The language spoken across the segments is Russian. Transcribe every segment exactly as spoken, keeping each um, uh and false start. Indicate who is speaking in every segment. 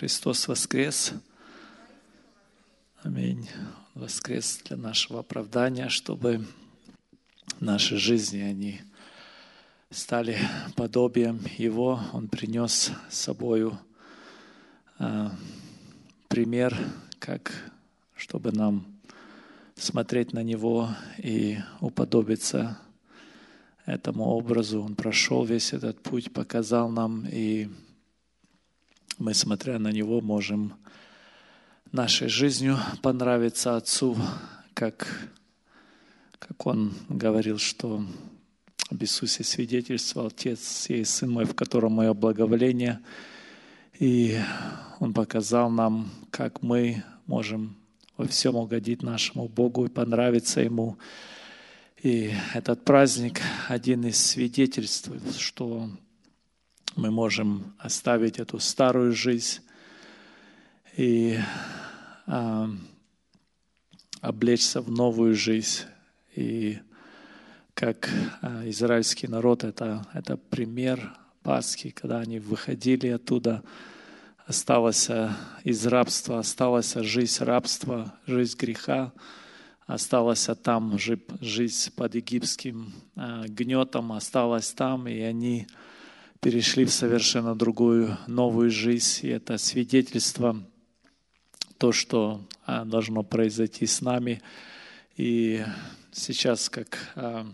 Speaker 1: Христос воскрес. Аминь. Он воскрес для нашего оправдания, чтобы наши жизни, они стали подобием Его. Он принес с собою а, пример, как, чтобы нам смотреть на Него и уподобиться этому образу. Он прошел весь этот путь, показал нам, и мы, смотря на Него, можем нашей жизнью понравиться Отцу, как, как Он говорил, что об Иисусе свидетельствовал: «Отец сей, Сын мой, в котором мое благоволение». И Он показал нам, как мы можем во всем угодить нашему Богу и понравиться Ему. И этот праздник — один из свидетельств, что мы можем оставить эту старую жизнь и а, облечься в новую жизнь. И как а, израильский народ, это, это пример Пасхи, когда они выходили оттуда, осталось из рабства, осталась жизнь рабства, жизнь греха, осталась там жизнь под египетским а, гнетом, осталась там, и они перешли в совершенно другую, новую жизнь. И это свидетельство, то, что а, должно произойти с нами. И сейчас, как а,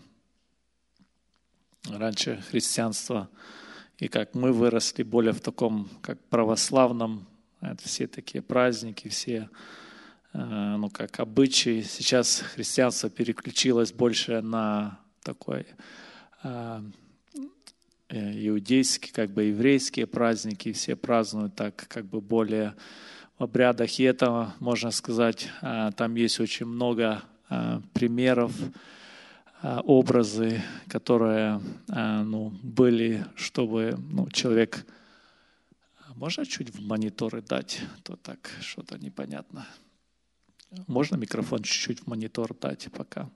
Speaker 1: раньше христианство, и как мы выросли более в таком, как православном, это все такие праздники, все, а, ну, как обычаи. Сейчас христианство переключилось больше на такой а, иудейские, как бы еврейские праздники, все празднуют так, как бы более в обрядах. И это, можно сказать, там есть очень много примеров, образы, которые ну, были, чтобы ну, человек... Можно чуть в мониторы дать? То так что-то непонятно. Можно микрофон чуть-чуть в монитор дать пока?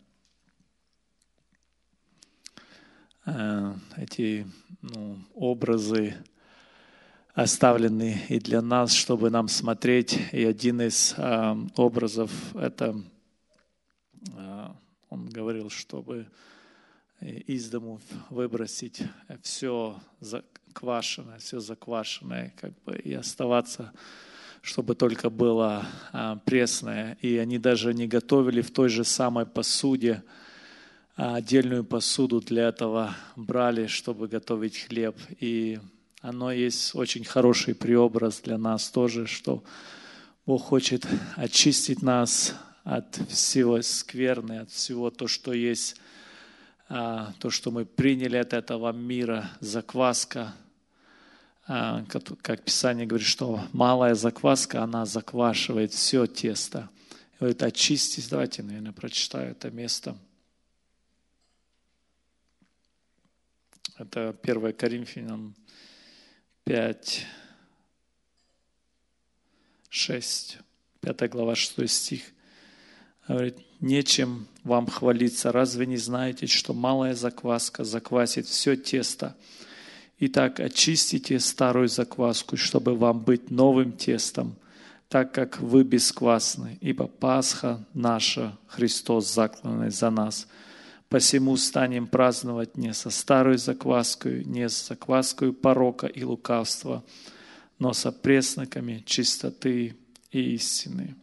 Speaker 1: Эти ну, образы оставлены и для нас, чтобы нам смотреть. И один из э, образов — это э, он говорил, чтобы из дому выбросить все заквашенное, все заквашенное, как бы, и оставаться, чтобы только было э, пресное. И они даже не готовили в той же самой посуде. Отдельную посуду для этого брали, чтобы готовить хлеб. И оно есть очень хороший преобраз для нас тоже, что Бог хочет очистить нас от всего скверны, от всего то, что есть, то, что мы приняли от этого мира, закваска. Как Писание говорит, что малая закваска, она заквашивает все тесто. И говорит, очистить. Давайте, наверное, прочитаю это место. Это первое Коринфянам пять, шесть, пятая глава, шестой стих. Говорит, нечем вам хвалиться. Разве не знаете, что малая закваска заквасит все тесто? Итак, очистите старую закваску, чтобы вам быть новым тестом, так как вы бесквасны, ибо Пасха наша, Христос закланный за нас. Посему станем праздновать не со старой закваской, не с закваской порока и лукавства, но со пресноками чистоты и истины.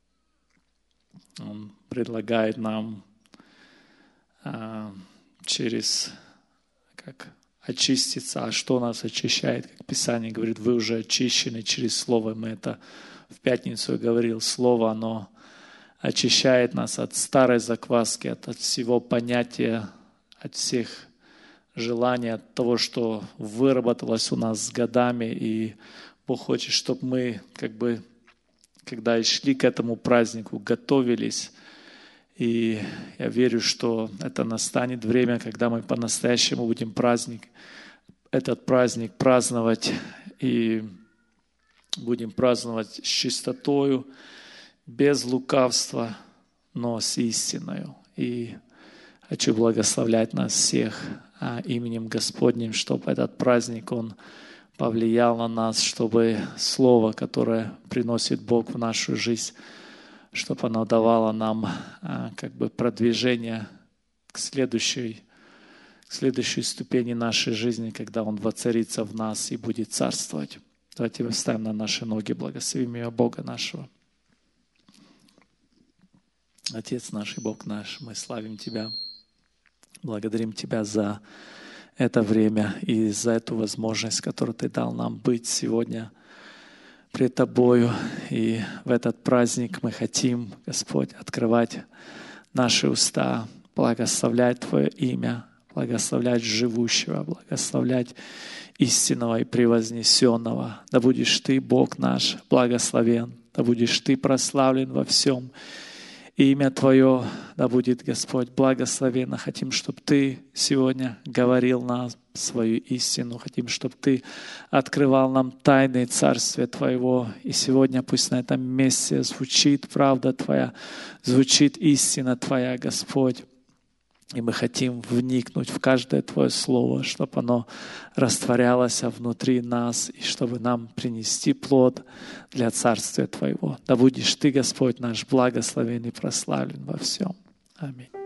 Speaker 1: Он предлагает нам а, через как очиститься. А что нас очищает? Как Писание говорит, вы уже очищены через Слово. Мы это в пятницу говорил. Слово, оно очищает нас от старой закваски, от, от всего понятия, от всех желаний, от того, что выработалось у нас с годами. И Бог хочет, чтобы мы, как бы, когда и шли к этому празднику, готовились. И я верю, что это настанет время, когда мы по-настоящему будем праздник, этот праздник праздновать, и будем праздновать с чистотою, без лукавства, но с истиною. И хочу благословлять нас всех а, именем Господним, чтобы этот праздник, он повлиял на нас, чтобы Слово, которое приносит Бог в нашу жизнь, чтобы оно давало нам а, как бы продвижение к следующей, к следующей ступени нашей жизни, когда Он воцарится в нас и будет царствовать. Давайте встанем на наши ноги, благословим имя Бога нашего. Отец наш и Бог наш, мы славим Тебя, благодарим Тебя за это время и за эту возможность, которую Ты дал нам быть сегодня пред Тобою. И в этот праздник мы хотим, Господь, открывать наши уста, благословлять Твое имя, благословлять живущего, благословлять истинного и превознесенного. Да будешь Ты, Бог наш, благословен, да будешь Ты прославлен во всем. И имя Твое да будет, Господь, благословенно. Хотим, чтобы Ты сегодня говорил нам свою истину. Хотим, чтобы Ты открывал нам тайны Царствия Твоего. И сегодня пусть на этом месте звучит правда Твоя, звучит истина Твоя, Господь. И мы хотим вникнуть в каждое Твое Слово, чтобы оно растворялось внутри нас, и чтобы нам принести плод для Царствия Твоего. Да будешь Ты, Господь наш, благословен и прославлен во всем. Аминь.